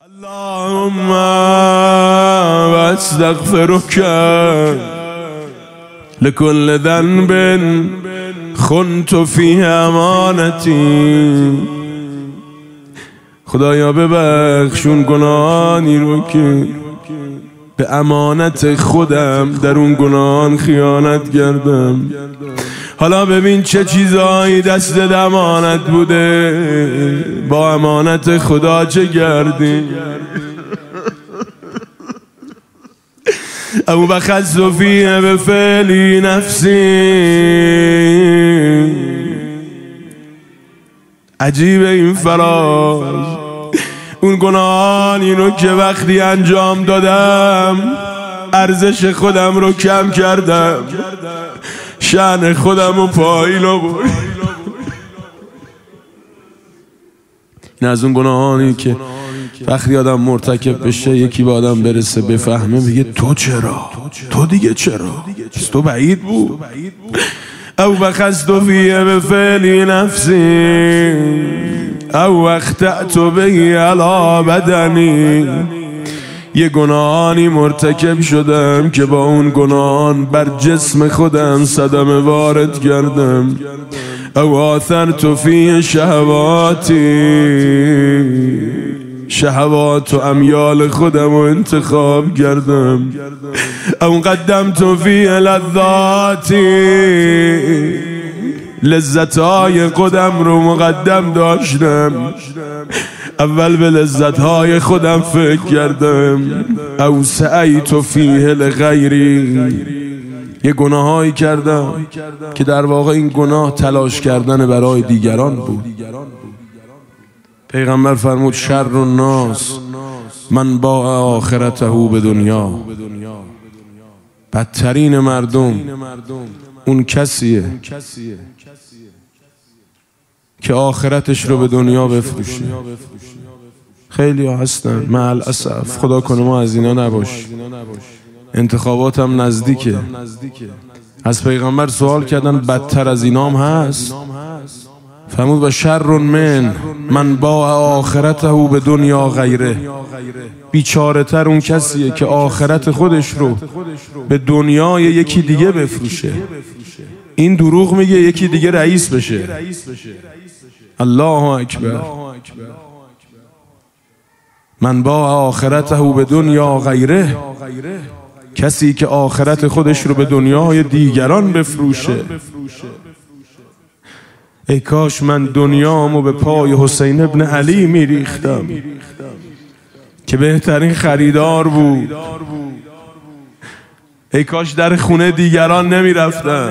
اللهم واستغفرك لكل ذنب خنت فيه امانتی. خدایا ببخشون گناهانی رو که به امانت خودم در اون گناهان خیانت کردم. حالا ببین چه چیزایی دست امانت بوده، با امانت خدا چه کردی. او بخص فیه به فعلی نفسی. عجیب این فراز، اون گناهانی رو که وقتی انجام دادم ارزش خودم رو کم کردم، شأن خودم رو پایین آوردم. این از اون گناهانی که وقتی آدم مرتکب بشه یکی به آدم برسه بفهمه بگه تو چرا؟ تو دیگه چرا؟ تو بعید بود. او بخست فیه به فعلی نفسی او اخطأت به علی بدنی. یه گناهانی مرتکب شدم که با اون گناهان بر جسم خودم صدمه وارد کردم. او آثرت فیه شهوات و امیال خودم رو انتخاب کردم. او قدمت فیه لذاتی، لذتهای خودم رو مقدم داشتم، اول به لذتهای خودم فکر کردم. او سعیت فیه لغیری، یه گناهایی کردم که در واقع این گناه تلاش کردن برای دیگران بود. پیغمبر فرمود شر الناس من با آخرته به دنیا. بدترین مردم اون کسیه که آخرتش رو به دنیا بفروشه. خیلی ها هستن مع الاسف، خدا کنه ما از اینا نباش. انتخابات هم نزدیکه. از پیغمبر سوال کردن بدتر از اینام هست؟ فرمود و شر من با آخرته به دنیا غیره. بیچاره تر اون کسیه که آخرت خودش رو به دنیای یکی دیگه بفروشه. این دروغ میگه یکی دیگه رئیس بشه. الله اکبر. من با آخرته به دنیا غیره، کسی که آخرت خودش رو به دنیای دیگران بفروشه. ای کاش من دنیامو به پای حسین ابن علی میریختم که بهترین خریدار بود. ای کاش در خونه دیگران نمیرفتم.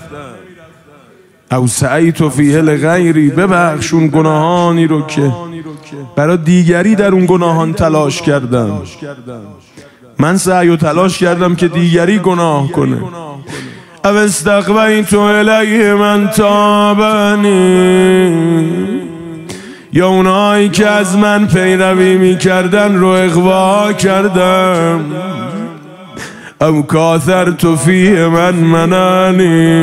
او سعیت فیه لغیری، ببخشون گناهانی رو که برای دیگری در اون گناهان تلاش کردم. من سعی و تلاش کردم که دیگری گناه کنه. او استقبیت الیه من تابنی، یا اونایی که از من پیروی میکردن رو اغوا کردم. او کاثرت فیه من منانی،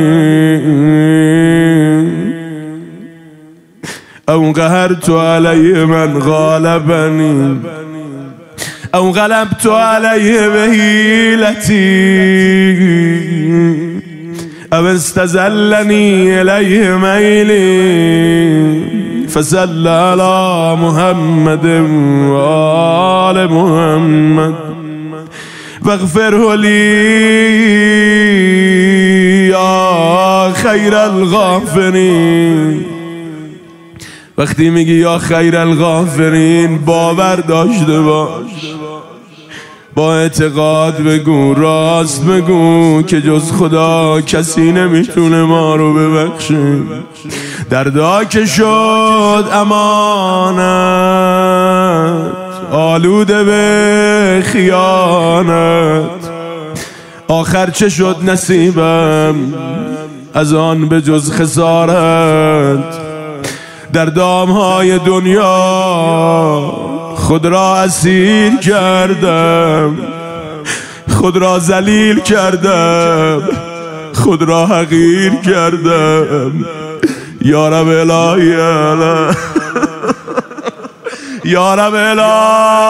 او قهرت علیه من غالبنی، او غلبت علیه بهیلتی، او استزلنی الیه میلی. فصل علی محمد و آل محمد واغفره لی یا خیر الغافرین. وقتی میگی یا خیر الغافرین باور داشته باش، با اعتقاد بگو، راست بگو که جز خدا کسی نمیتونه ما رو ببخشه. دردا که شد امانت آلوده به خیانت، آخر چه شد نصیبم از آن به جز خسارت. در دامهای دنیا خود را اسیر کردم، خود را ذلیل کردم، خود را حقیر کردم. یا رب الهی یا رب الهی